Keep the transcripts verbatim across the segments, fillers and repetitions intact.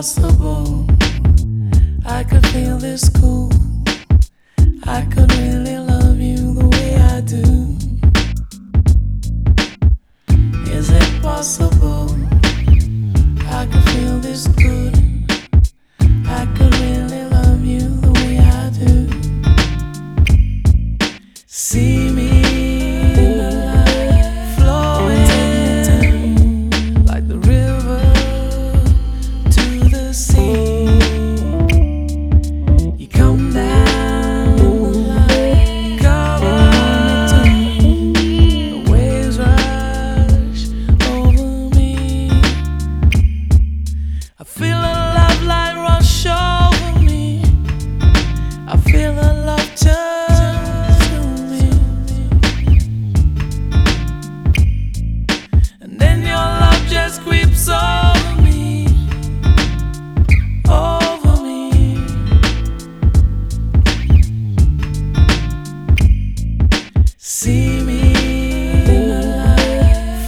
possible I could feel this cool? I could really love you the way I do. Is it possible I could feel this good? I could really love you the way I do. See me in the light, flowing like the river to the sea. You come down in the light, cover me too. The waves rush over me. I feel a love light rush over me. I feel a love turn to me. And then your love just creeps over me, over me. See me in the light,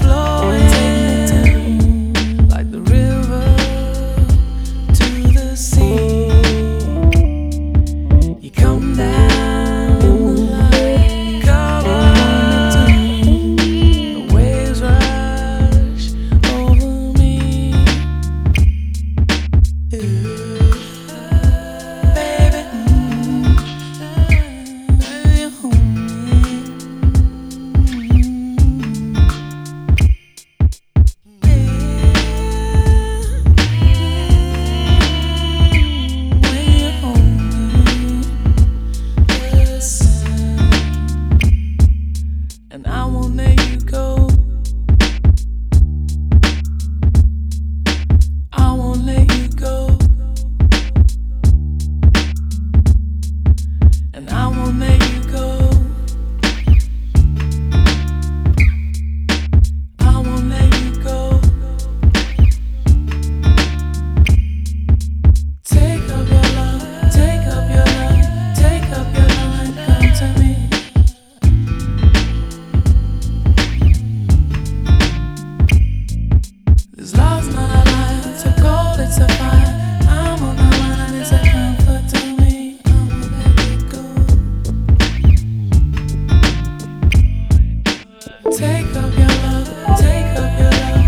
flowing like the river to the sea. You come down in the light, cover me too. The waves rush over me. Ooh, baby, mm, baby, you hold me. When you hold me, listen, and I won't let you go. I won't let you go. And I won't let you go. I won't let you go. Take up your love, take up your love, take up your love and come to me. This love's not a lie, it's a cold, it's a fire. I'm on my mind, it's a comfort to me. I won't let you go. Take up your love, take up your love.